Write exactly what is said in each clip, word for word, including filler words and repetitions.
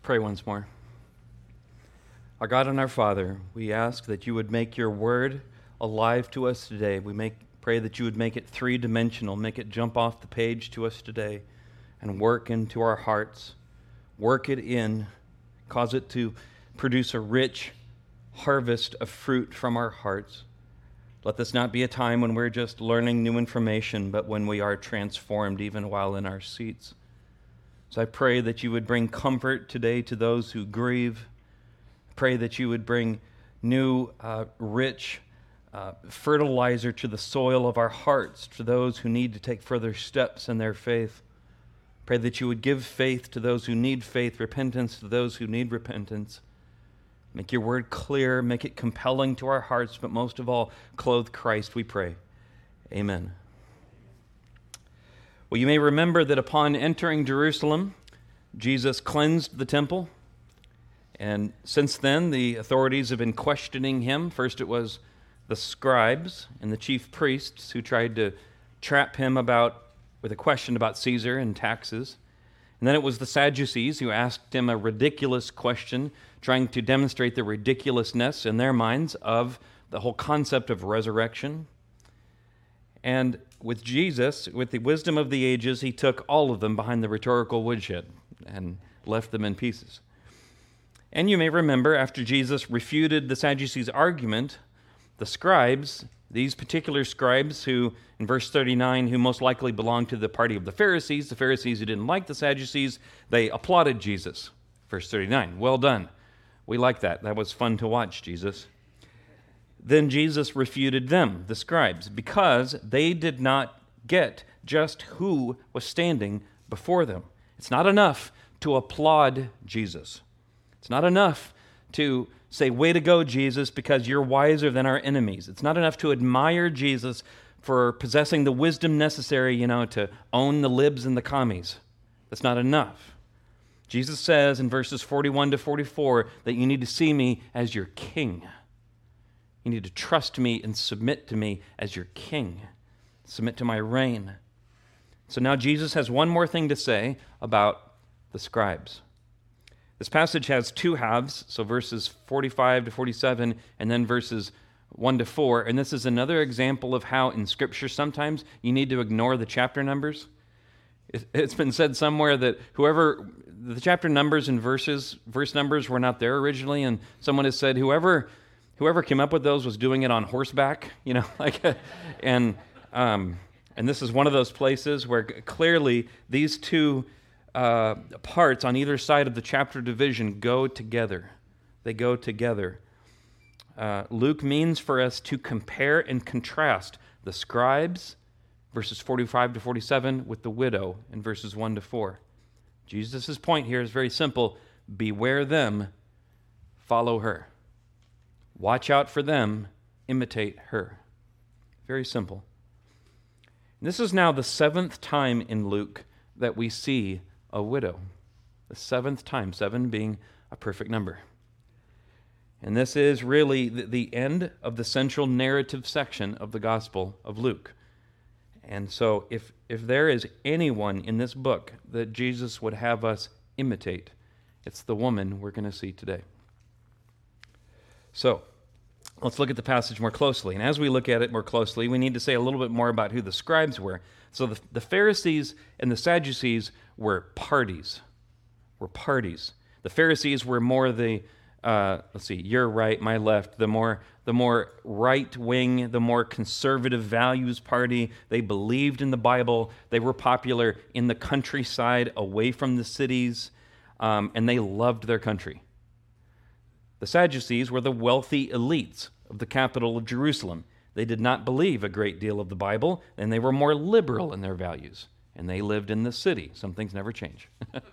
Pray once more. Our God and our Father, we ask that you would make your word alive to us today. We make, pray that you would make it three-dimensional, make it jump off the page to us today and work into our hearts. Work it in, cause it to produce a rich harvest of fruit from our hearts. Let this not be a time when we're just learning new information, but when we are transformed even while in our seats. So I pray that you would bring comfort today to those who grieve. Pray that you would bring new, uh, rich uh, fertilizer to the soil of our hearts, to those who need to take further steps in their faith. Pray that you would give faith to those who need faith, repentance to those who need repentance. Make your word clear, make it compelling to our hearts, but most of all, clothe Christ, we pray. Amen. Well, you may remember that upon entering Jerusalem, Jesus cleansed the temple. And since then, the authorities have been questioning him. First it was the scribes and the chief priests who tried to trap him about with a question about Caesar and taxes. And then it was the Sadducees who asked him a ridiculous question, trying to demonstrate the ridiculousness in their minds of the whole concept of resurrection. And with Jesus, with the wisdom of the ages, he took all of them behind the rhetorical woodshed and left them in pieces. And you may remember, after Jesus refuted the Sadducees' argument, the scribes, these particular scribes who, in verse thirty-nine, who most likely belonged to the party of the Pharisees, the Pharisees who didn't like the Sadducees, they applauded Jesus. Verse thirty-nine, well done. We like that. That was fun to watch, Jesus. Then Jesus refuted them, the scribes, because they did not get just who was standing before them. It's not enough to applaud Jesus. It's not enough to say, way to go, Jesus, because you're wiser than our enemies. It's not enough to admire Jesus for possessing the wisdom necessary, you know, to own the libs and the commies. That's not enough. Jesus says in verses forty-one to forty-four that you need to see me as your king. You need to trust me and submit to me as your king. Submit to my reign. So now Jesus has one more thing to say about the scribes. This passage has two halves, so verses forty-five to forty-seven, and then verses one to four. And this is another example of how in Scripture sometimes you need to ignore the chapter numbers. It's been said somewhere that whoever, the chapter numbers and verses, verse numbers were not there originally, and someone has said whoever whoever came up with those was doing it on horseback, you know, like, and um, and this is one of those places where clearly these two Uh, parts on either side of the chapter division go together. They go together. Uh, Luke means for us to compare and contrast the scribes, verses forty-five to forty-seven, with the widow in verses one to four. Jesus' point here is very simple. Beware them, follow her. Watch out for them, imitate her. Very simple. And this is now the seventh time in Luke that we see a widow. The seventh time, seven being a perfect number. And this is really the, the end of the central narrative section of the Gospel of Luke. And so if, if there is anyone in this book that Jesus would have us imitate, it's the woman we're going to see today. So let's look at the passage more closely. And as we look at it more closely, we need to say a little bit more about who the scribes were. So the, the Pharisees and the Sadducees were parties. Were parties. The Pharisees were more the, uh, let's see, your right, my left, the more the more right-wing, the more conservative values party. They believed in the Bible. They were popular in the countryside, away from the cities, um, and they loved their country. The Sadducees were the wealthy elites of the capital of Jerusalem. They did not believe a great deal of the Bible, and they were more liberal in their values. And they lived in the city. Some things never change.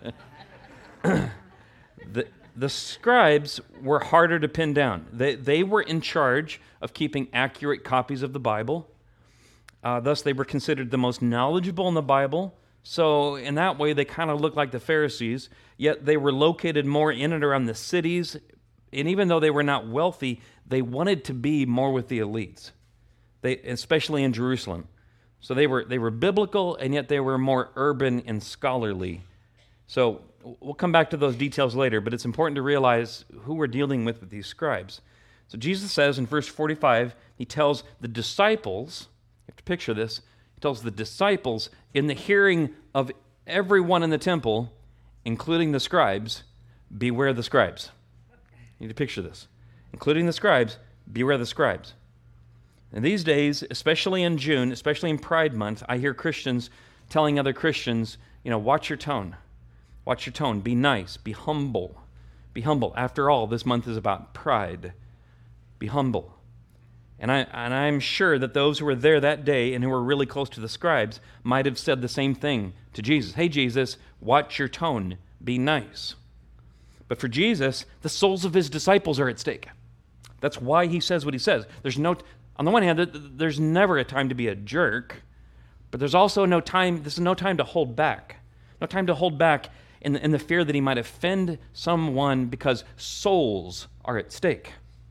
the, the scribes were harder to pin down. They, they were in charge of keeping accurate copies of the Bible. Uh, thus, they were considered the most knowledgeable in the Bible. So in that way, they kind of looked like the Pharisees, yet they were located more in and around the cities. And even though they were not wealthy, they wanted to be more with the elites. They, especially in Jerusalem. So they were they were biblical, and yet they were more urban and scholarly. So we'll come back to those details later, but it's important to realize who we're dealing with with these scribes. So Jesus says in verse forty-five, he tells the disciples, you have to picture this, he tells the disciples in the hearing of everyone in the temple, including the scribes, beware the scribes. You need to picture this. Including the scribes, beware the scribes. And these days, especially in June, especially in Pride Month, I hear Christians telling other Christians, you know, watch your tone. Watch your tone. Be nice. Be humble. Be humble. After all, this month is about pride. Be humble. And, I, and I'm sure that those who were there that day and who were really close to the scribes might have said the same thing to Jesus. Hey, Jesus, watch your tone. Be nice. But for Jesus, the souls of his disciples are at stake. That's why he says what he says. There's no, on the one hand, there's never a time to be a jerk, but there's also no time, this is no time to hold back. No time to hold back in the, in the fear that he might offend someone because souls are at stake.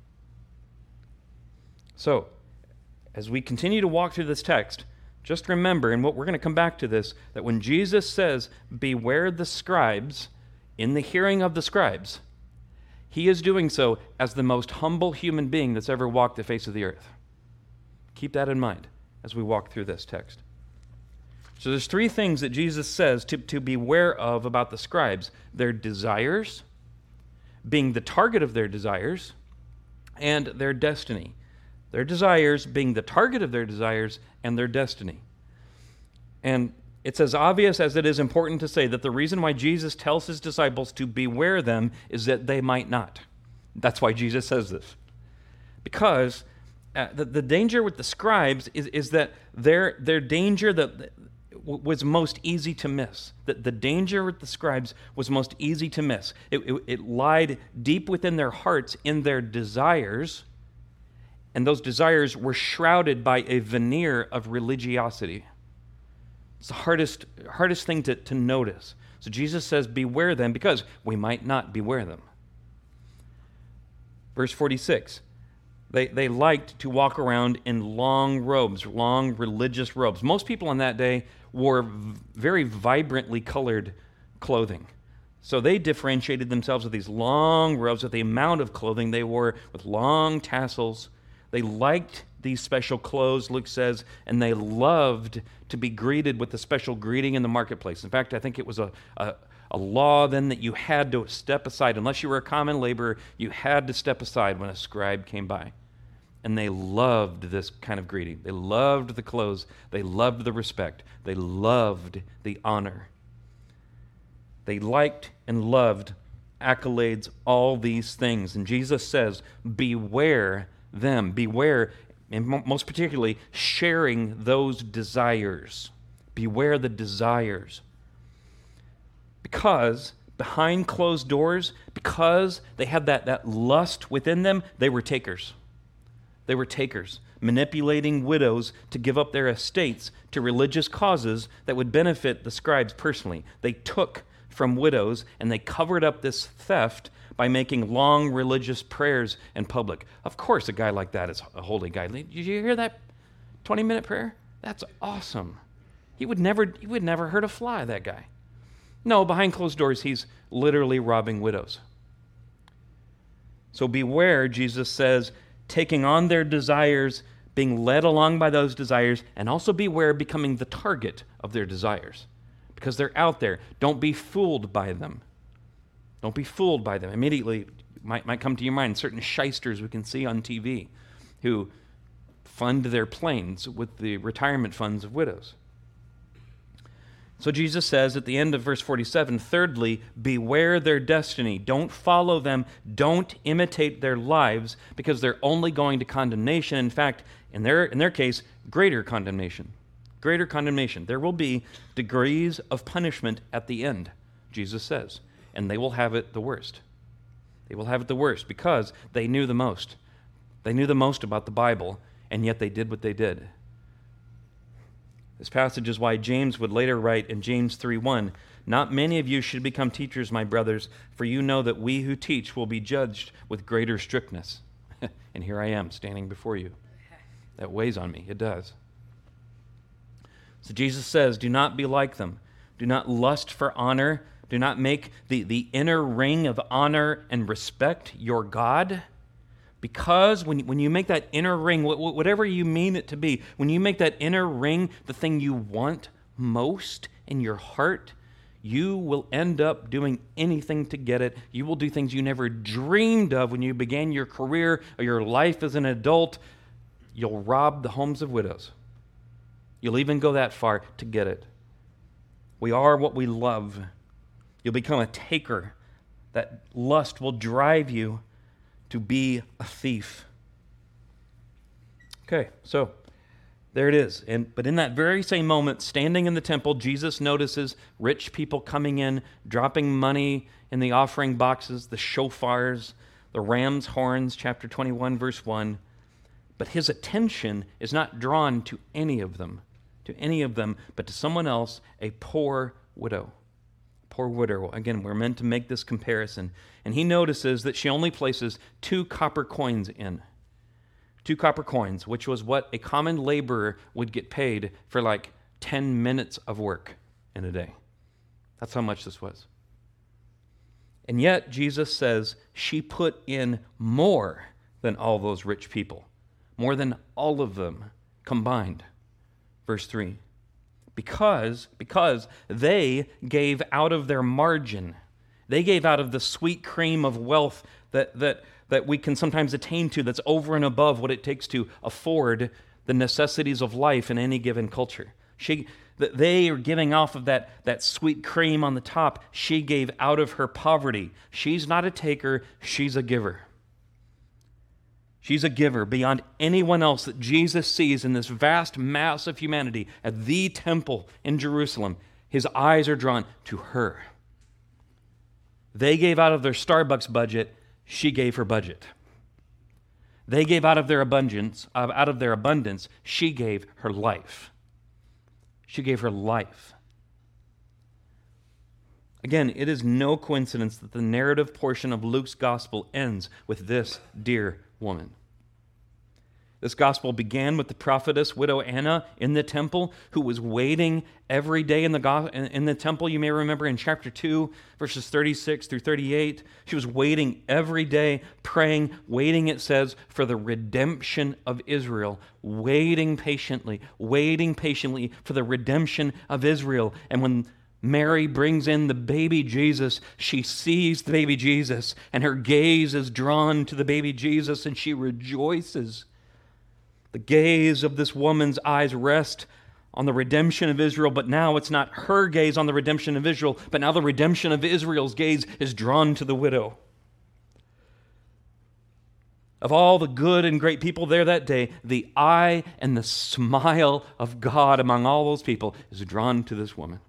So, as we continue to walk through this text, just remember, and what we're going to come back to this, that when Jesus says, beware the scribes, in the hearing of the scribes, he is doing so as the most humble human being that's ever walked the face of the earth. Keep that in mind as we walk through this text. So there's three things that Jesus says to, to beware of about the scribes. Their desires, being the target of their desires, and their destiny. Their desires being the target of their desires and their destiny. And it's as obvious as it is important to say that the reason why Jesus tells his disciples to beware them is that they might not. That's why Jesus says this. Because uh, the, the danger with the scribes is, is that their, their danger that was most easy to miss. That the danger with the scribes was most easy to miss. It, it, it lied deep within their hearts in their desires, and those desires were shrouded by a veneer of religiosity. It's the hardest, hardest thing to, to notice. So Jesus says, beware them, because we might not beware them. Verse forty-six, they, they liked to walk around in long robes, long religious robes. Most people on that day wore v- very vibrantly colored clothing. So they differentiated themselves with these long robes, with the amount of clothing they wore, with long tassels. They liked these special clothes, Luke says, and they loved to be greeted with a special greeting in the marketplace. In fact, I think it was a, a, a law then that you had to step aside. Unless you were a common laborer, you had to step aside when a scribe came by. And they loved this kind of greeting. They loved the clothes. They loved the respect. They loved the honor. They liked and loved accolades, all these things. And Jesus says, beware them. Beware, and most particularly, sharing those desires. Beware the desires. Because behind closed doors, because they had that, that lust within them, they were takers. They were takers, manipulating widows to give up their estates to religious causes that would benefit the scribes personally. They took from widows and they covered up this theft by making long religious prayers in public. Of course, a guy like that is a holy guy. Did you hear that twenty-minute prayer? That's awesome. He would never, he would never hurt a fly, that guy. No, behind closed doors, he's literally robbing widows. So beware, Jesus says, taking on their desires, being led along by those desires, and also beware becoming the target of their desires. Because they're out there. Don't be fooled by them. Don't be fooled by them. Immediately might, might come to your mind certain shysters we can see on T V who fund their planes with the retirement funds of widows. So Jesus says at the end of verse forty-seven, thirdly, beware their destiny. Don't follow them. Don't imitate their lives, because they're only going to condemnation. In fact, in their, in their case, greater condemnation. Greater condemnation. There will be degrees of punishment at the end, Jesus says, and they will have it the worst. They will have it the worst because they knew the most. They knew the most about the Bible, and yet they did what they did. This passage is why James would later write in James three one, not many of you should become teachers, my brothers, for you know that we who teach will be judged with greater strictness. And here I am standing before you. That weighs on me. It does. So Jesus says, do not be like them. Do not lust for honor. Do Do not make the, the inner ring of honor and respect your God. Because when, when you make that inner ring, whatever you mean it to be, when you make that inner ring the thing you want most in your heart, you will end up doing anything to get it. You will do things you never dreamed of when you began your career or your life as an adult. You'll rob the homes of widows. You'll even go that far to get it. We are what we love. You'll become a taker. That lust will drive you to be a thief. Okay, so there it is. And but in that very same moment, standing in the temple, Jesus notices rich people coming in, dropping money in the offering boxes, the shofars, the ram's horns, chapter twenty-one, verse one. But his attention is not drawn to any of them, to any of them, but to someone else, a poor widow. Poor widow. Again, we're meant to make this comparison. And he notices that she only places two copper coins in. Two copper coins, which was what a common laborer would get paid for like ten minutes of work in a day. That's how much this was. And yet, Jesus says she put in more than all those rich people. More than all of them combined. Verse three. Because, because they gave out of their margin. They gave out of the sweet cream of wealth that, that, that we can sometimes attain to, that's over and above what it takes to afford the necessities of life in any given culture. She, they are giving off of that, that sweet cream on the top. She gave out of her poverty. She's not a taker, she's a giver. She's a giver beyond anyone else that Jesus sees in this vast mass of humanity at the temple in Jerusalem. His eyes are drawn to her. They gave out of their Starbucks budget. She gave her budget. They gave out of their abundance. Out of their abundance, she gave her life. She gave her life. Again, it is no coincidence that the narrative portion of Luke's gospel ends with this dear woman. This gospel began with the prophetess widow Anna in the temple, who was waiting every day in the go- in the temple. You may remember in chapter two, verses thirty-six through thirty-eight. She was waiting every day, praying, waiting, it says, for the redemption of Israel. Waiting patiently, waiting patiently for the redemption of Israel. And when Mary brings in the baby Jesus, she sees the baby Jesus, and her gaze is drawn to the baby Jesus, and she rejoices. The gaze of this woman's eyes rest on the redemption of Israel, but now it's not her gaze on the redemption of Israel, but now the redemption of Israel's gaze is drawn to the widow. Of all the good and great people there that day, the eye and the smile of God among all those people is drawn to this woman.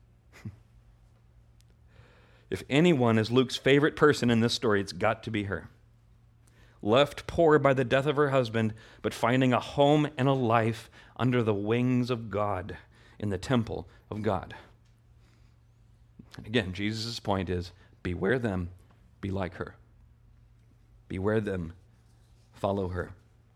If anyone is Luke's favorite person in this story, it's got to be her. Left poor by the death of her husband, but finding a home and a life under the wings of God in the temple of God. Again, Jesus' point is, beware them, be like her. Beware them, follow her.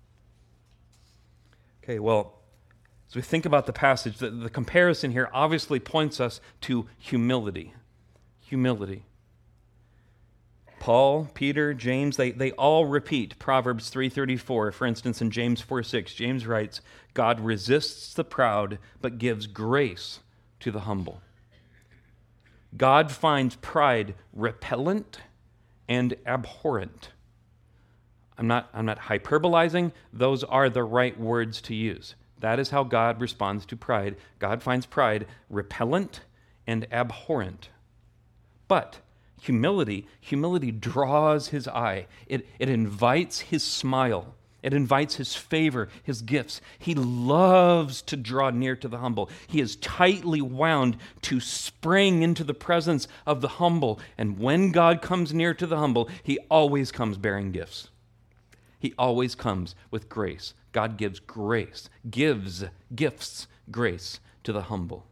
Okay, well, as we think about the passage, the, the comparison here obviously points us to humility. Humility. Paul, Peter, James, they, they all repeat Proverbs three thirty-four. For instance, in James four six, James writes, God resists the proud, but gives grace to the humble. God finds pride repellent and abhorrent. I'm not, I'm not hyperbolizing. Those are the right words to use. That is how God responds to pride. God finds pride repellent and abhorrent. But Humility, humility draws his eye. It, it invites his smile. It invites his favor, his gifts. He loves to draw near to the humble. He is tightly wound to spring into the presence of the humble. And when God comes near to the humble, he always comes bearing gifts. He always comes with grace. God gives grace, gives gifts, grace to the humble.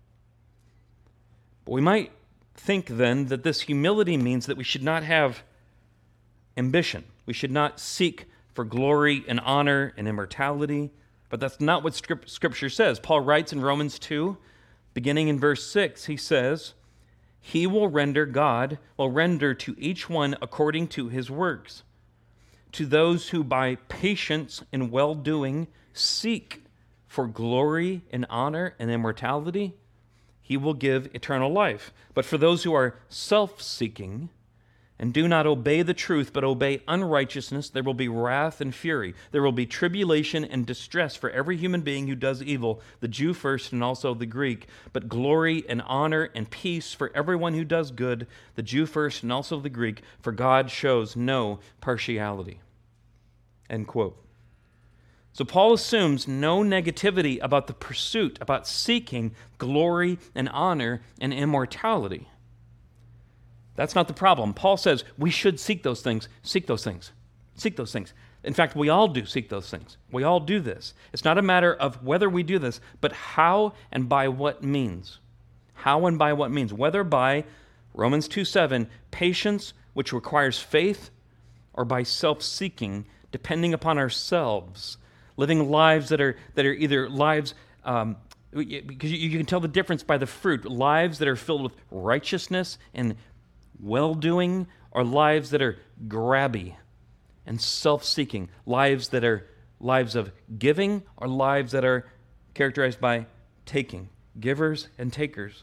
But we might think then that this humility means that we should not have ambition. We should not seek for glory and honor and immortality. But that's not what Scripture says. Paul writes in Romans two, beginning in verse six, he says, he will render, God will render to each one according to his works. To those who by patience and well-doing seek for glory and honor and immortality, he will give eternal life. But for those who are self-seeking and do not obey the truth, but obey unrighteousness, there will be wrath and fury. There will be tribulation and distress for every human being who does evil, the Jew first and also the Greek, but glory and honor and peace for everyone who does good, the Jew first and also the Greek, for God shows no partiality. End quote. So Paul assumes no negativity about the pursuit, about seeking glory and honor and immortality. That's not the problem. Paul says we should seek those things. Seek those things. Seek those things. In fact, we all do seek those things. We all do this. It's not a matter of whether we do this, but how and by what means. How and by what means. Whether by, Romans two seven, patience, which requires faith, or by self-seeking, depending upon ourselves, living lives that are that are either lives, um, because you, you can tell the difference by the fruit, lives that are filled with righteousness and well-doing, or lives that are grabby and self-seeking, lives that are lives of giving, or lives that are characterized by taking, givers and takers.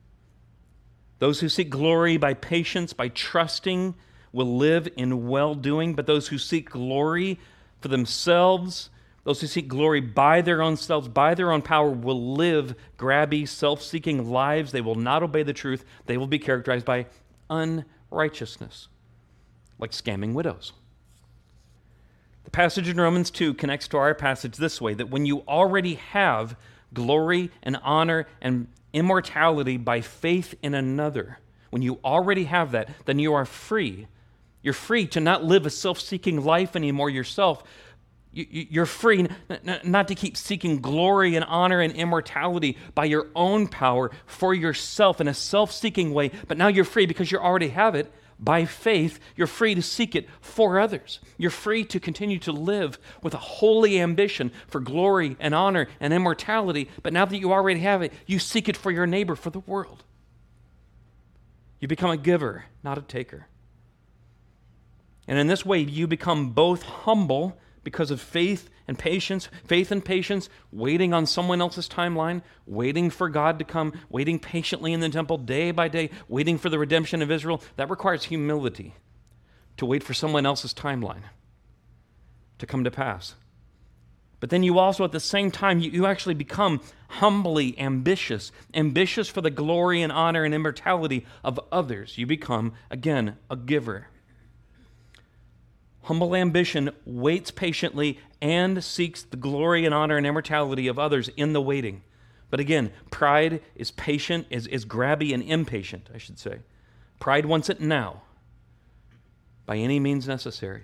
Those who seek glory by patience, by trusting, will live in well-doing, but those who seek glory for themselves, those who seek glory by their own selves, by their own power, will live grabby, self-seeking lives. They will not obey the truth. They will be characterized by unrighteousness, like scamming widows. The passage in Romans two connects to our passage this way, that when you already have glory and honor and immortality by faith in another, when you already have that, then you are free. You're free to not live a self-seeking life anymore yourself. You're free not to keep seeking glory and honor and immortality by your own power for yourself in a self-seeking way, but now you're free because you already have it. By faith, you're free to seek it for others. You're free to continue to live with a holy ambition for glory and honor and immortality, but now that you already have it, you seek it for your neighbor, for the world. You become a giver, not a taker. And in this way, you become both humble because of faith and patience, faith and patience, waiting on someone else's timeline, waiting for God to come, waiting patiently in the temple day by day, waiting for the redemption of Israel. That requires humility, to wait for someone else's timeline to come to pass. But then you also, at the same time, you, you actually become humbly ambitious, ambitious for the glory and honor and immortality of others. You become, again, a giver. Humble ambition waits patiently and seeks the glory and honor and immortality of others in the waiting. But again, pride is patient, is, is grabby and impatient, I should say. Pride wants it now, by any means necessary.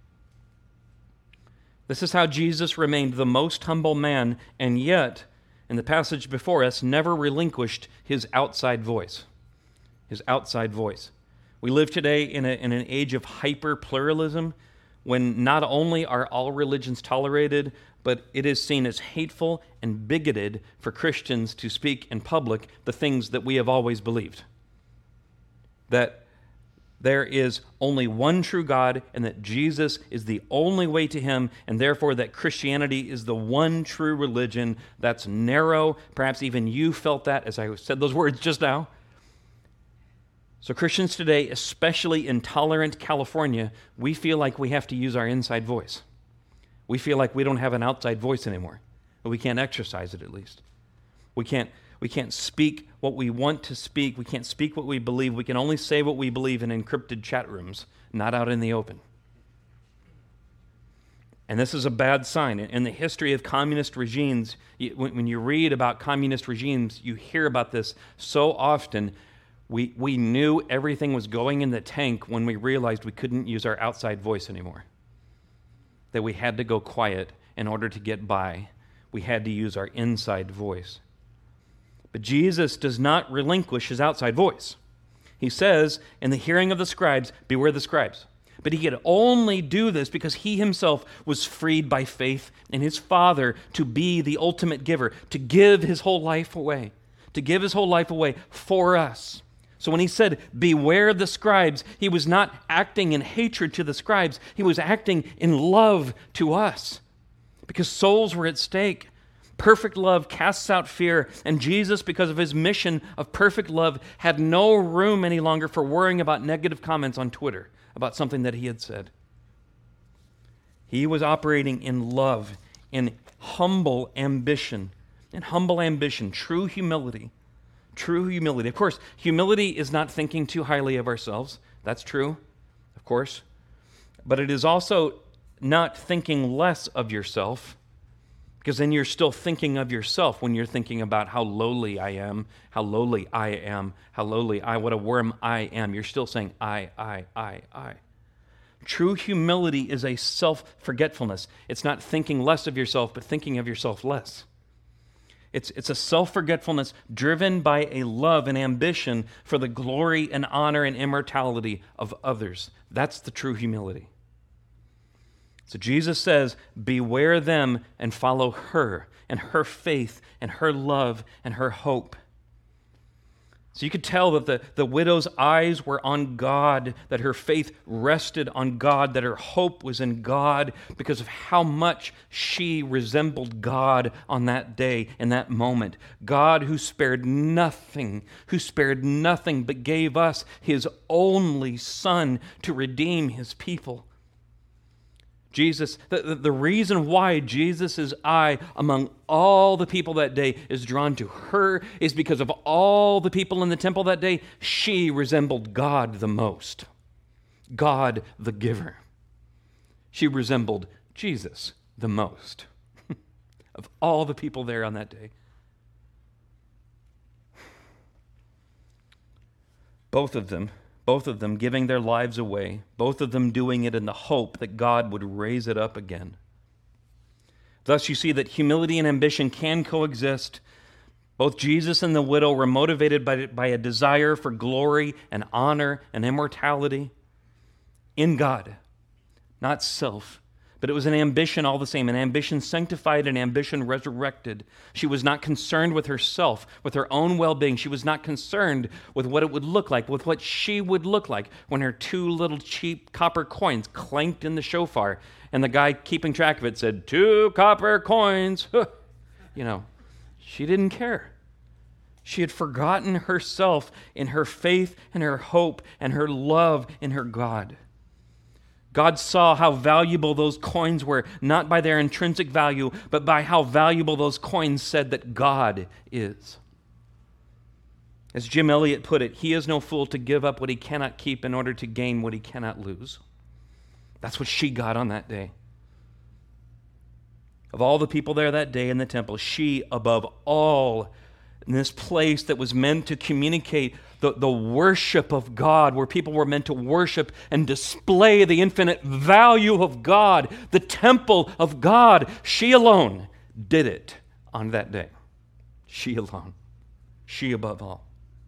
This is how Jesus remained the most humble man, and yet, in the passage before us, never relinquished his outside voice. His outside voice. We live today in, a, in an age of hyper-pluralism, when not only are all religions tolerated, but it is seen as hateful and bigoted for Christians to speak in public the things that we have always believed. That there is only one true God, and that Jesus is the only way to him, and therefore that Christianity is the one true religion. That's narrow. Perhaps even you felt that as I said those words just now. So Christians today, especially in tolerant California, we feel like we have to use our inside voice. We feel like we don't have an outside voice anymore. But we can't exercise it, at least. We can't, we can't speak what we want to speak. We can't speak what we believe. We can only say what we believe in encrypted chat rooms, not out in the open. And this is a bad sign. In the history of communist regimes, when you read about communist regimes, you hear about this so often. We, we knew everything was going in the tank when we realized we couldn't use our outside voice anymore. That we had to go quiet in order to get by. We had to use our inside voice. But Jesus does not relinquish his outside voice. He says, in the hearing of the scribes, beware the scribes. But he could only do this because he himself was freed by faith in his Father to be the ultimate giver, to give his whole life away, to give his whole life away for us, So when he said, beware the scribes, he was not acting in hatred to the scribes. He was acting in love to us because souls were at stake. Perfect love casts out fear, and Jesus, because of his mission of perfect love, had no room any longer for worrying about negative comments on Twitter about something that he had said. He was operating in love, in humble ambition, in humble ambition, true humility, true humility. Of course, humility is not thinking too highly of ourselves. That's true, of course. But it is also not thinking less of yourself, because then you're still thinking of yourself when you're thinking about how lowly I am, how lowly I am, how lowly I, what a worm I am. You're still saying I, I, I, I. True humility is a self-forgetfulness. It's not thinking less of yourself, but thinking of yourself less. It's, it's a self-forgetfulness driven by a love and ambition for the glory and honor and immortality of others. That's the true humility. So Jesus says, beware them and follow her and her faith and her love and her hope. So you could tell that the, the widow's eyes were on God, that her faith rested on God, that her hope was in God because of how much she resembled God on that day, in that moment. God who spared nothing, who spared nothing but gave us his only Son to redeem his people. Jesus, the, the, the reason why Jesus' eye among all the people that day is drawn to her is because of all the people in the temple that day, she resembled God the most. God the giver. She resembled Jesus the most of all the people there on that day. Both of them Both of them giving their lives away, both of them doing it in the hope that God would raise it up again. Thus you see that humility and ambition can coexist. Both Jesus and the widow were motivated by, by a desire for glory and honor and immortality in God, not self. But it was an ambition all the same, an ambition sanctified, an ambition resurrected. She was not concerned with herself, with her own well-being. She was not concerned with what it would look like, with what she would look like when her two little cheap copper coins clanked in the shofar, and the guy keeping track of it said, two copper coins. You know, she didn't care. She had forgotten herself in her faith and her hope and her love in her God. God saw how valuable those coins were, not by their intrinsic value, but by how valuable those coins said that God is. As Jim Elliot put it, he is no fool to give up what he cannot keep in order to gain what he cannot lose. That's what she got on that day. Of all the people there that day in the temple, she, above all, in this place that was meant to communicate the, the worship of God, where people were meant to worship and display the infinite value of God, the temple of God, she alone did it on that day. She alone. She above all.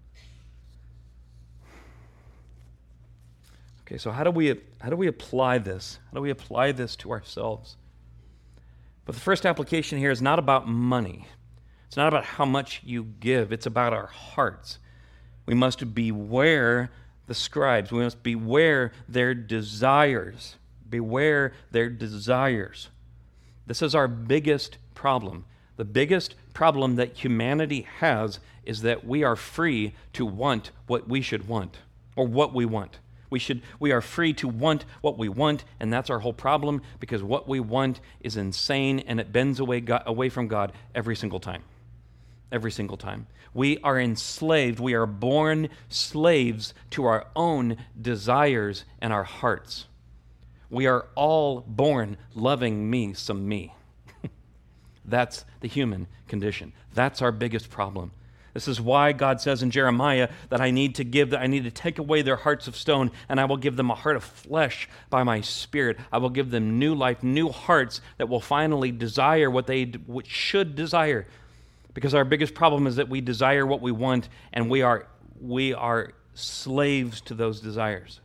Okay, so how do we how do we apply this? How do we apply this to ourselves? But the first application here is not about money. It's not about how much you give. It's about our hearts. We must beware the scribes. We must beware their desires. Beware their desires. This is our biggest problem. The biggest problem that humanity has is that we are free to want what we should want, or what we want. We should. We are free to want what we want, and that's our whole problem, because what we want is insane, and it bends away, God, away from God every single time. Every single time. We are enslaved. We are born slaves to our own desires and our hearts. We are all born loving me some me. That's the human condition. That's our biggest problem. This is why God says in Jeremiah that I need to give, that I need to take away their hearts of stone, and I will give them a heart of flesh by my Spirit. I will give them new life, new hearts that will finally desire what they what should desire. Because our biggest problem is that we desire what we want, and we are we are slaves to those desires.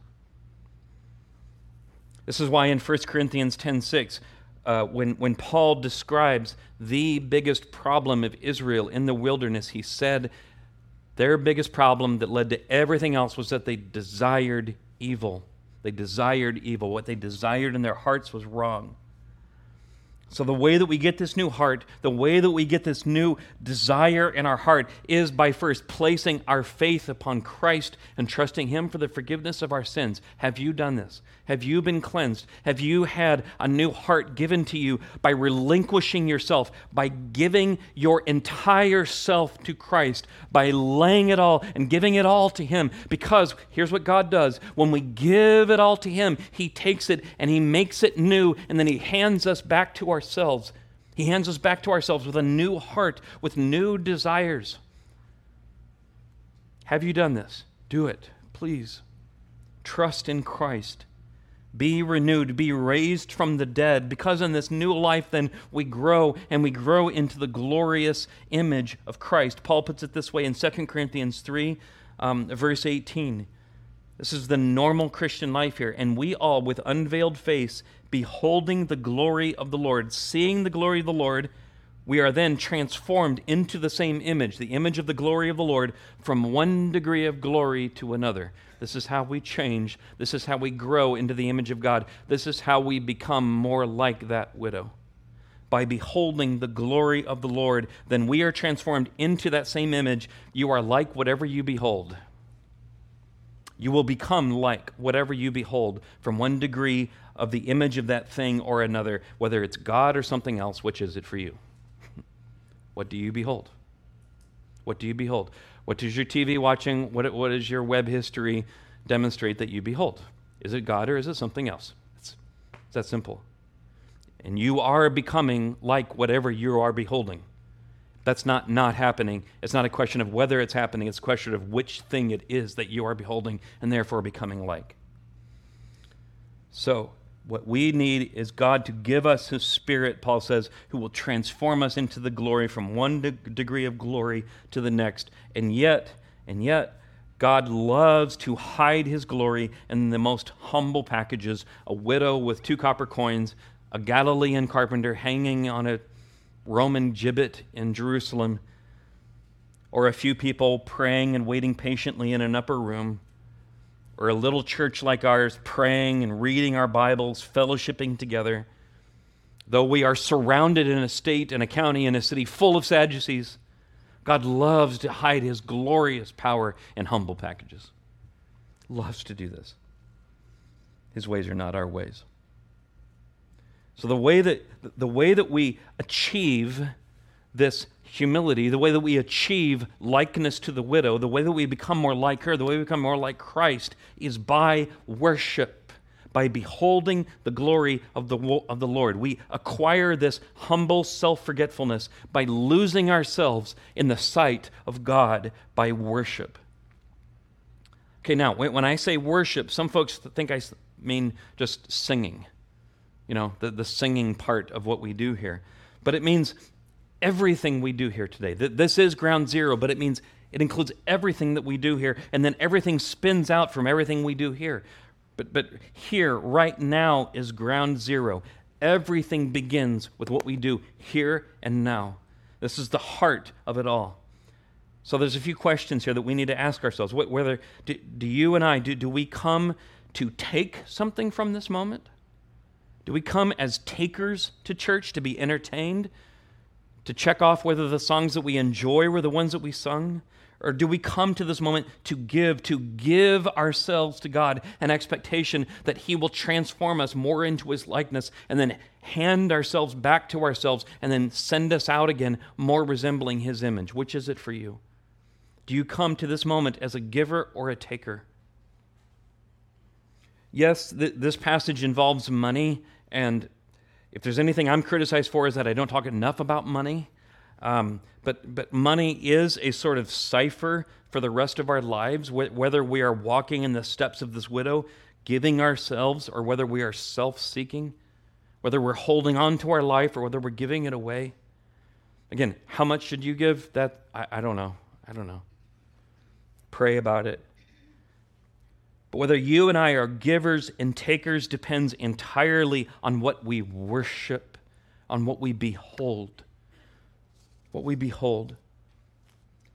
This is why in First Corinthians ten six, uh, when, when Paul describes the biggest problem of Israel in the wilderness, he said, Their biggest problem that led to everything else was that they desired evil. They desired evil. What they desired in their hearts was wrong. So the way that we get this new heart, the way that we get this new desire in our heart is by first placing our faith upon Christ and trusting Him for the forgiveness of our sins. Have you done this? Have you been cleansed? Have you had a new heart given to you by relinquishing yourself, by giving your entire self to Christ, by laying it all and giving it all to Him? Because here's what God does. When we give it all to Him, He takes it and He makes it new, and then He hands us back to ourselves. He hands us back to ourselves with a new heart, with new desires. Have you done this? Do it, please. Trust in Christ. Be renewed, be raised from the dead, because in this new life then we grow, and we grow into the glorious image of Christ. Paul puts it this way in Second Corinthians three, um, verse eighteen. This is the normal Christian life here. And we all, with unveiled face, beholding the glory of the Lord, seeing the glory of the Lord, we are then transformed into the same image, the image of the glory of the Lord, from one degree of glory to another. This is how we change. This is how we grow into the image of God. This is how we become more like that widow. By beholding the glory of the Lord, then we are transformed into that same image. You are like whatever you behold. You will become like whatever you behold, from one degree of the image of that thing or another, whether it's God or something else. Which is it for you? What do you behold? What do you behold? What does your T V watching, what, what does your web history demonstrate that you behold? Is it God or is it something else? It's, it's that simple. And you are becoming like whatever you are beholding. That's not not happening. It's not a question of whether it's happening. It's a question of which thing it is that you are beholding and therefore becoming like. So what we need is God to give us His Spirit, Paul says, who will transform us into the glory from one de- degree of glory to the next. And yet, and yet, God loves to hide His glory in the most humble packages. A widow with two copper coins, a Galilean carpenter hanging on a Roman gibbet in Jerusalem, or a few people praying and waiting patiently in an upper room, or a little church like ours praying and reading our Bibles, fellowshipping together. Though we are surrounded in a state, in a county, in a city full of Sadducees, God loves to hide His glorious power in humble packages. Loves to do this. His ways are not our ways. So the way that the way that we achieve this humility, the way that we achieve likeness to the widow, the way that we become more like her, the way we become more like Christ, is by worship, by beholding the glory of the of the Lord. We acquire this humble self-forgetfulness by losing ourselves in the sight of God by worship. Okay, now when I say worship, some folks think I mean just singing. You know, the, the singing part of what we do here. But it means everything we do here today. This is ground zero, but it means it includes everything that we do here, and then everything spins out from everything we do here. But, but here, right now, is ground zero. Everything begins with what we do here and now. This is the heart of it all. So there's a few questions here that we need to ask ourselves. Whether do, do you and I, do, do we come to take something from this moment? Do we come as takers to church to be entertained, to check off whether the songs that we enjoy were the ones that we sung? Or do we come to this moment to give, to give ourselves to God, an expectation that He will transform us more into His likeness, and then hand ourselves back to ourselves, and then send us out again more resembling His image? Which is it for you? Do you come to this moment as a giver or a taker? Yes, th- this passage involves money, and if there's anything I'm criticized for is that I don't talk enough about money. Um, but but money is a sort of cipher for the rest of our lives, wh- whether we are walking in the steps of this widow, giving ourselves, or whether we are self-seeking, whether we're holding on to our life or whether we're giving it away. Again, how much should you give? That I, I don't know. I don't know. Pray about it. But whether you and I are givers and takers depends entirely on what we worship, on what we behold. What we behold. So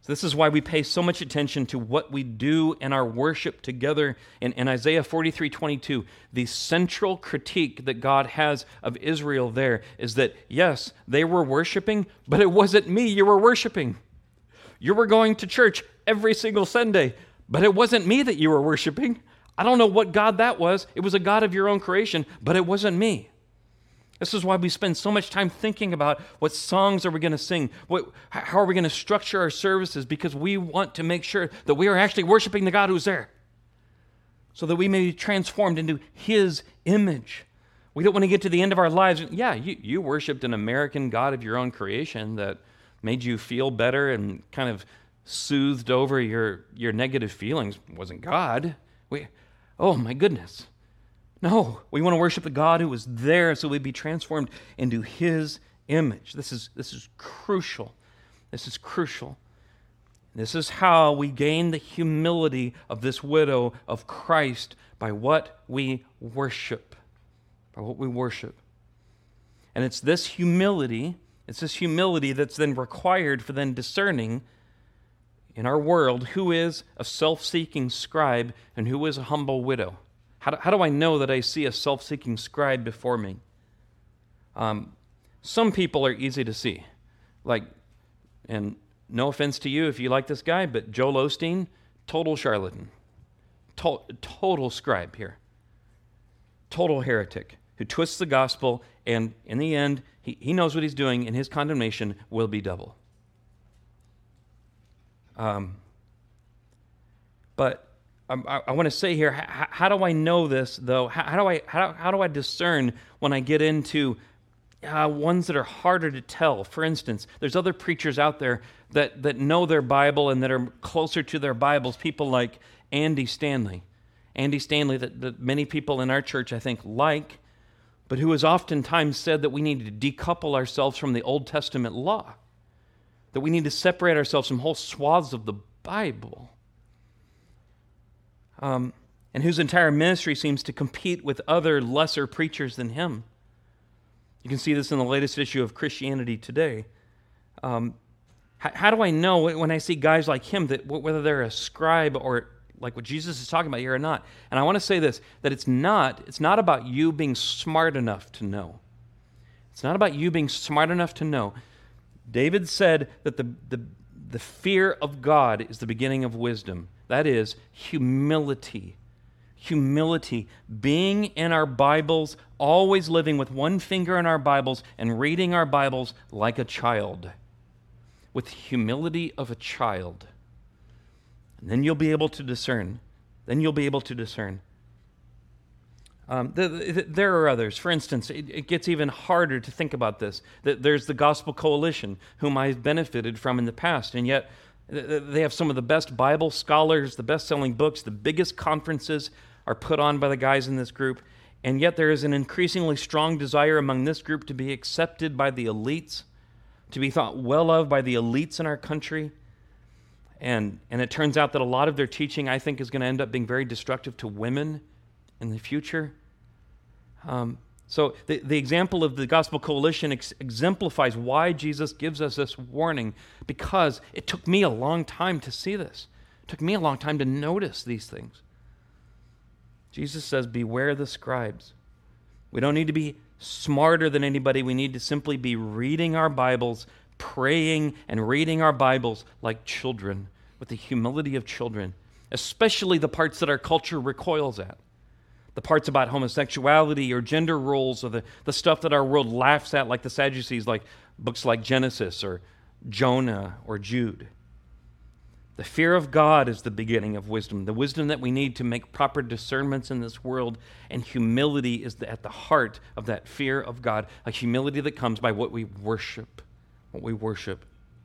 So this is why we pay so much attention to what we do in our worship together. In, in Isaiah forty-three twenty-two, the central critique that God has of Israel there is that, yes, they were worshiping, but it wasn't me you were worshiping. You were going to church every single Sunday, but it wasn't me that you were worshiping. I don't know what God that was. It was a God of your own creation, but it wasn't me. This is why we spend so much time thinking about what songs are we going to sing, what, how are we going to structure our services, because we want to make sure that we are actually worshiping the God who's there, so that we may be transformed into His image. We don't want to get to the end of our lives. Yeah, you, you worshiped an American God of your own creation that made you feel better and kind of soothed over your, your negative feelings. It wasn't God. We, oh my goodness. No, we want to worship the God who was there so we'd be transformed into His image. This is, this is crucial. This is crucial. This is how we gain the humility of this widow of Christ, by what we worship. By what we worship. And it's this humility, it's this humility that's then required for then discerning in our world who is a self-seeking scribe and who is a humble widow. How do, how do I know that I see a self-seeking scribe before me? Um, some people are easy to see. Like, and no offense to you if you like this guy, but Joel Osteen, total charlatan. To, total scribe here. Total heretic who twists the gospel, and in the end, he, he knows what he's doing, and his condemnation will be double. Um, but I, I want to say here, how, how do I know this, though? How, how do I how, how do I discern when I get into uh, ones that are harder to tell? For instance, there's other preachers out there that, that know their Bible and that are closer to their Bibles, people like Andy Stanley. Andy Stanley, that, that many people in our church, I think, like, but who has oftentimes said that we need to decouple ourselves from the Old Testament law, that we need to separate ourselves from whole swaths of the Bible. Um, and whose entire ministry seems to compete with other lesser preachers than him. You can see this in the latest issue of Christianity Today. Um, how, how do I know when I see guys like him that whether they're a scribe or like what Jesus is talking about here or not? And I want to say this, that it's not, it's not about you being smart enough to know. It's not about you being smart enough to know. David said that the, the, the fear of God is the beginning of wisdom. That is humility. Humility. Being in our Bibles, always living with one finger in our Bibles and reading our Bibles like a child. With the humility of a child. And then you'll be able to discern. Then you'll be able to discern. Um, the, the, there are others. For instance, it, it gets even harder to think about this. There's the Gospel Coalition, whom I've benefited from in the past, and yet they have some of the best Bible scholars, the best-selling books, the biggest conferences are put on by the guys in this group, and yet there is an increasingly strong desire among this group to be accepted by the elites, to be thought well of by the elites in our country. And, and it turns out that a lot of their teaching, I think, is going to end up being very destructive to women in the future. Um, so the, the example of the Gospel Coalition ex- exemplifies why Jesus gives us this warning, because it took me a long time to see this. It took me a long time to notice these things. Jesus says, beware the scribes. We don't need to be smarter than anybody. We need to simply be reading our Bibles, praying and reading our Bibles like children, with the humility of children, especially the parts that our culture recoils at. The parts about homosexuality or gender roles, or the, the stuff that our world laughs at, like the Sadducees, like books like Genesis or Jonah or Jude. The fear of God is the beginning of wisdom, the wisdom that we need to make proper discernments in this world, and humility is the, at the heart of that fear of God, a humility that comes by what we worship, what we worship.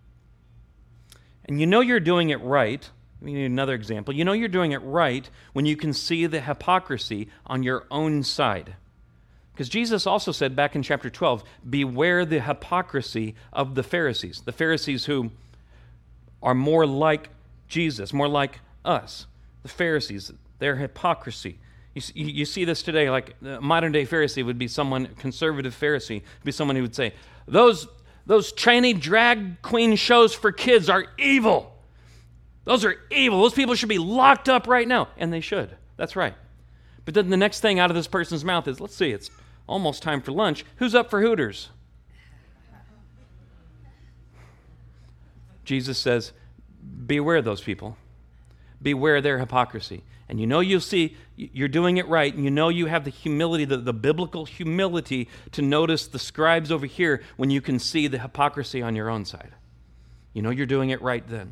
And you know you're doing it right. We need another example. You know you're doing it right when you can see the hypocrisy on your own side. Because Jesus also said back in chapter twelve, beware the hypocrisy of the Pharisees. The Pharisees who are more like Jesus, more like us. The Pharisees, their hypocrisy. You, you see this today, like the modern day Pharisee would be someone, conservative Pharisee, would be someone who would say, those, those Chinese drag queen shows for kids are evil. Those are evil. Those people should be locked up right now. And they should. That's right. But then the next thing out of this person's mouth is, let's see, it's almost time for lunch. Who's up for Hooters? Jesus says, beware those people. Beware their hypocrisy. And you know you'll see you're doing it right, and you know you have the humility, the, the biblical humility to notice the scribes over here when you can see the hypocrisy on your own side. You know you're doing it right then.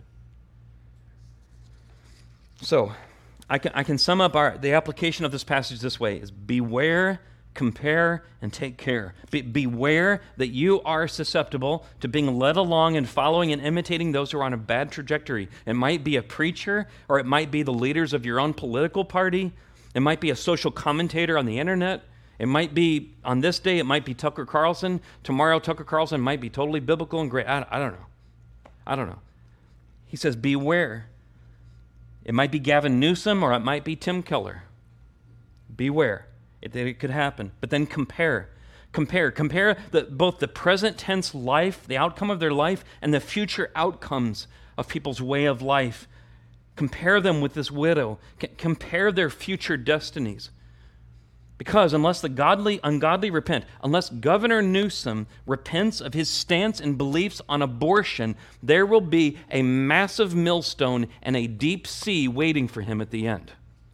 So, I can, I can sum up our, the application of this passage this way, is beware, compare, and take care. Be, beware that you are susceptible to being led along and following and imitating those who are on a bad trajectory. It might be a preacher, or it might be the leaders of your own political party. It might be a social commentator on the internet. It might be, on this day, it might be Tucker Carlson. Tomorrow, Tucker Carlson might be totally biblical and great. I, I don't know. I don't know. He says, beware. It might be Gavin Newsom, or it might be Tim Keller. Beware. It, it could happen. But then compare. Compare. Compare the, both the present tense life, the outcome of their life, and the future outcomes of people's way of life. Compare them with this widow. C- compare their future destinies. Because unless the godly, ungodly repent, unless Governor Newsom repents of his stance and beliefs on abortion, there will be a massive millstone and a deep sea waiting for him at the end.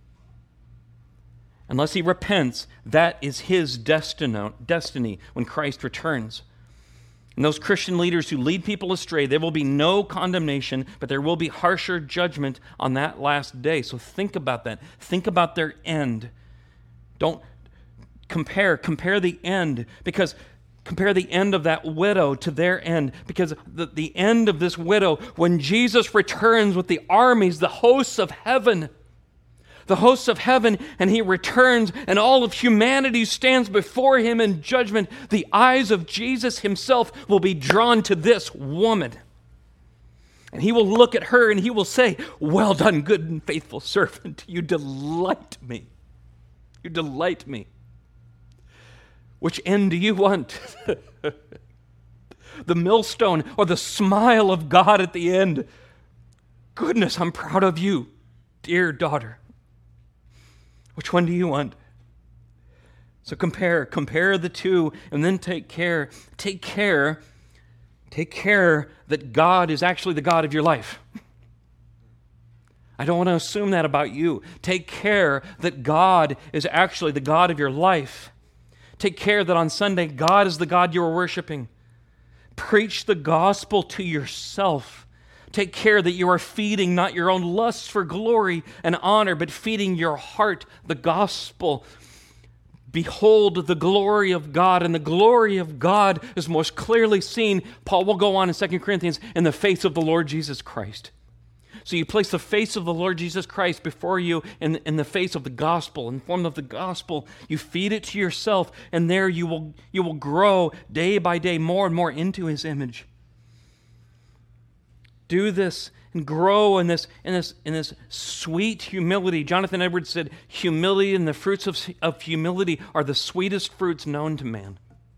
Unless he repents, that is his destino, destiny when Christ returns. And those Christian leaders who lead people astray, there will be no condemnation, but there will be harsher judgment on that last day. So think about that. Think about their end. Don't compare, compare the end, because compare the end of that widow to their end, because the, the end of this widow, when Jesus returns with the armies, the hosts of heaven, the hosts of heaven, and he returns, and all of humanity stands before him in judgment, the eyes of Jesus himself will be drawn to this woman. And he will look at her and he will say, well done, good and faithful servant. You delight me. You delight me. Which end do you want? The millstone or the smile of God at the end? Goodness, I'm proud of you, dear daughter. Which one do you want? So compare, compare the two, and then take care. Take care, take care that God is actually the God of your life. I don't want to assume that about you. Take care that God is actually the God of your life. Take care that on Sunday, God is the God you are worshiping. Preach the gospel to yourself. Take care that you are feeding not your own lusts for glory and honor, but feeding your heart the gospel. Behold the glory of God, and the glory of God is most clearly seen, Paul will go on in Second Corinthians, in the face of the Lord Jesus Christ. So you place the face of the Lord Jesus Christ before you in, in the face of the gospel, in the form of the gospel. You feed it to yourself, and there you will, you will grow day by day more and more into his image. Do this and grow in this, in this, in this sweet humility. Jonathan Edwards said, humility and the fruits of, of humility are the sweetest fruits known to man.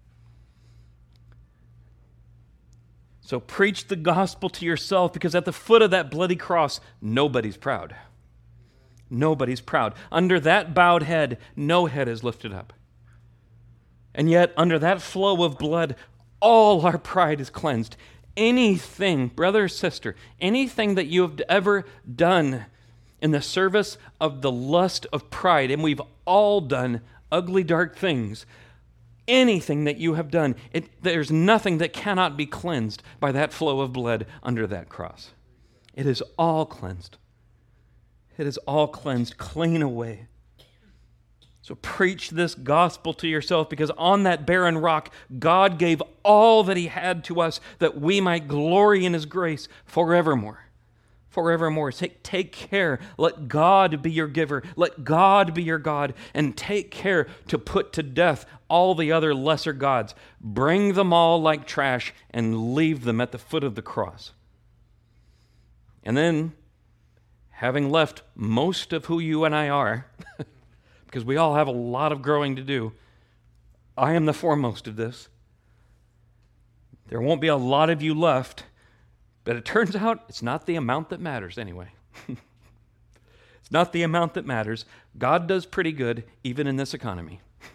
So preach the gospel to yourself, because at the foot of that bloody cross, nobody's proud. Nobody's proud. Under that bowed head, no head is lifted up. And yet, under that flow of blood, all our pride is cleansed. Anything, brother or sister, anything that you have ever done in the service of the lust of pride, and we've all done ugly, dark things, anything that you have done, it, there's nothing that cannot be cleansed by that flow of blood under that cross. It is all cleansed. It is all cleansed, clean away. So preach this gospel to yourself, because on that barren rock, God gave all that he had to us that we might glory in his grace forevermore. Forevermore. Take, take care. Let God be your giver. Let God be your God. And take care to put to death all the other lesser gods. Bring them all like trash and leave them at the foot of the cross. And then, having left most of who you and I are, because we all have a lot of growing to do, I am the foremost of this. There won't be a lot of you left. But it turns out it's not the amount that matters anyway. It's not the amount that matters. God does pretty good even in this economy.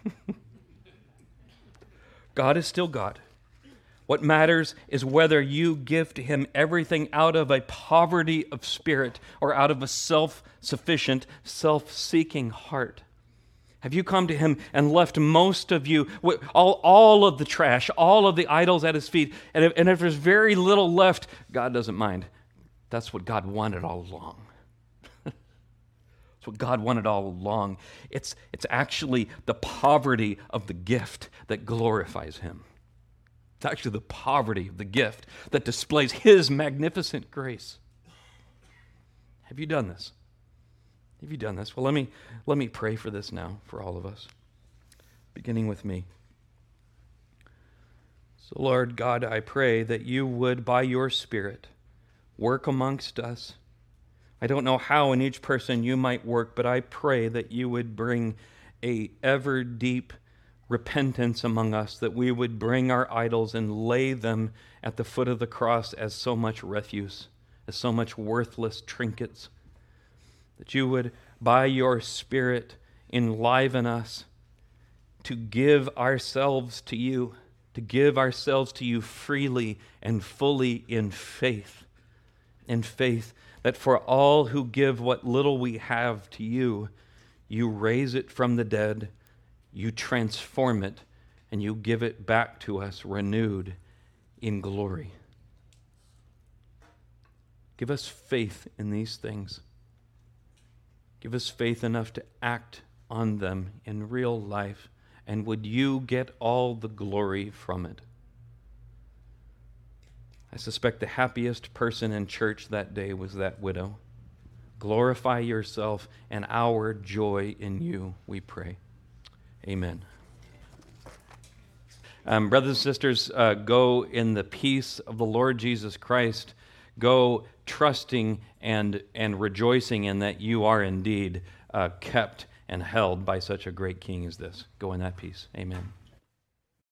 God is still God. What matters is whether you give to him everything out of a poverty of spirit or out of a self-sufficient, self-seeking heart. Have you come to him and left most of you, all, all of the trash, all of the idols at his feet, and if, and if there's very little left, God doesn't mind. That's what God wanted all along. That's what God wanted all along. It's, it's actually the poverty of the gift that glorifies him. It's actually the poverty of the gift that displays his magnificent grace. Have you done this? Have you done this? Well, let me, let me pray for this now, for all of us, beginning with me. So, Lord God, I pray that you would, by your Spirit, work amongst us. I don't know how in each person you might work, but I pray that you would bring a ever deep repentance among us, that we would bring our idols and lay them at the foot of the cross as so much refuse, as so much worthless trinkets, that you would, by your Spirit, enliven us to give ourselves to you, to give ourselves to you freely and fully in faith, in faith that for all who give what little we have to you, you raise it from the dead, you transform it, and you give it back to us renewed in glory. Give us faith in these things. Give us faith enough to act on them in real life, and would you get all the glory from it? I suspect the happiest person in church that day was that widow. Glorify yourself and our joy in you, we pray. Amen. Um, brothers and sisters, uh, go in the peace of the Lord Jesus Christ. Go trusting and, and rejoicing in that you are indeed uh, kept and held by such a great King as this. Go in that peace. Amen.